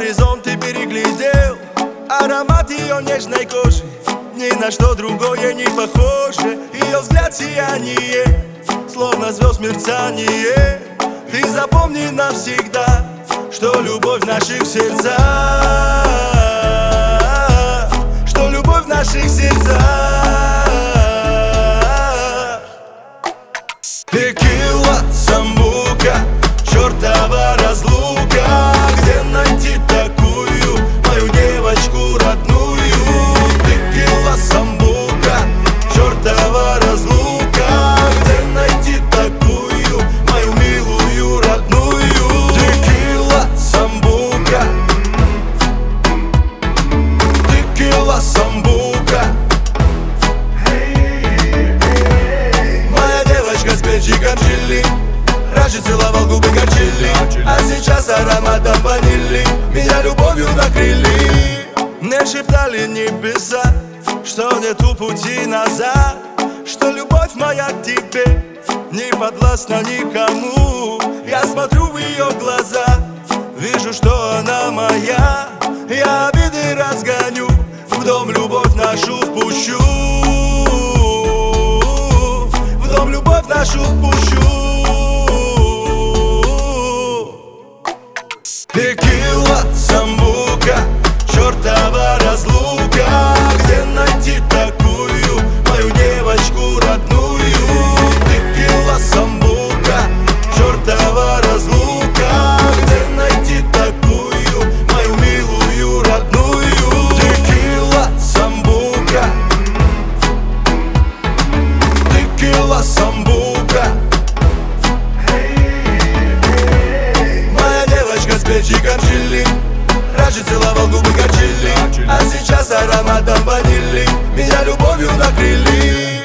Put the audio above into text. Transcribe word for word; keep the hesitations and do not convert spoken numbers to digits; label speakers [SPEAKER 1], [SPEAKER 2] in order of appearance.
[SPEAKER 1] горизонты переглядел, аромат ее нежной кожи ни на что другое не похоже. Ее взгляд сияние, словно звезд мерцание. Ты запомни навсегда, что любовь в наших сердцах, что любовь в наших сердцах. Текила, самбука, чертова разлука. Где найти такую, мою девочку родную? Текила, самбука, чертова разлука. Где найти такую, мою милую родную? Текила, самбука, текила, самбука. Моя девочка с плечиком чили, раньше целовал губы горчили, а сейчас ароматом ванили меня любовью накрыли. Мне шептали небеса, что нету пути назад, что любовь моя к тебе не подвластна никому. Я смотрю в ее глаза, вижу, что она моя. Я обиды разгоню, в дом любовь нашу впущу, в дом любовь нашу впущу. Текила, самбука, чертова разлука. Где найти такую, мою девочку родную? Текила, самбука, чертова разлука. Где найти такую, мою милую родную? Текила, самбука, текила, самбука. Моя девочка с плечиком чили, раньше целовал губы горчили, а сейчас ароматом ванили меня любовью накрыли.